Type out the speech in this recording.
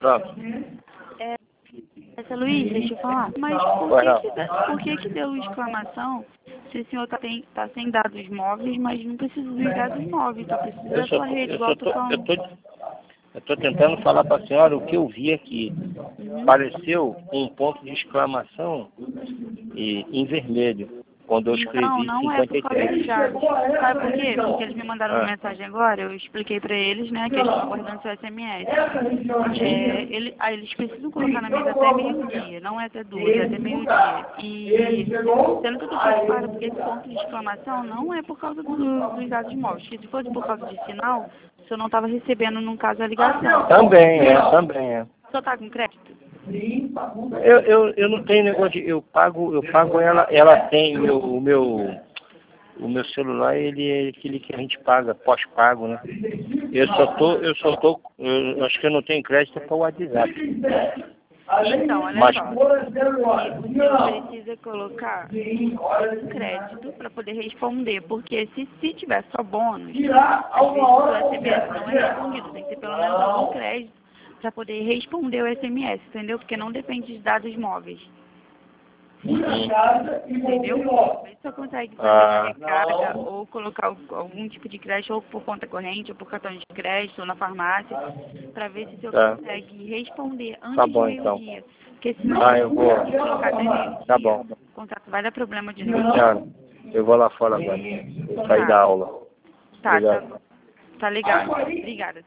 Pronto. Essa Luiz, deixa eu falar. Mas por que deu exclamação se o senhor tá sem dados móveis, mas não precisa dos dados móveis, só precisa da sua rede, igual eu tô falando. Eu estou tentando falar para a senhora o que eu vi aqui. Pareceu um ponto de exclamação em vermelho, quando eu escrevi Não é por causa dos 53. dados. Sabe por quê? Porque eles me mandaram uma mensagem agora, eu expliquei pra eles, né, que eles estão aguardando seu SMS. Aí eles precisam colocar na mesa até meio-dia, não é até 2, é até meio-dia. E sendo que eu tô preocupada, porque esse ponto de exclamação não é por causa dos dados móveis. Porque se fosse por causa de sinal, o senhor não estava recebendo, no caso, a ligação. Também é. O senhor tá com crédito? Eu não tenho negócio de... Eu pago ela tem o meu celular, ele é aquele que a gente paga, pós-pago, né? Eu acho que eu não tenho crédito para o WhatsApp. Então, olha só, o senhor precisa colocar um crédito para poder responder, porque se tiver só bônus, às vezes o SMS não é respondido, tem que ter pelo menos algum crédito para poder responder o SMS, entendeu? Porque não depende de dados móveis. Entendeu? Vê se você consegue fazer recarga ou colocar algum tipo de crédito, ou por conta corrente, ou por cartão de crédito, ou na farmácia, para ver se você consegue responder antes de meio-dia. Porque senão, eu vou. se colocar até meio-dia, Tá bom. o contrato vai dar problema de novo. Senhora, eu vou lá fora agora. Vou sair da aula. Tá legal. Obrigada.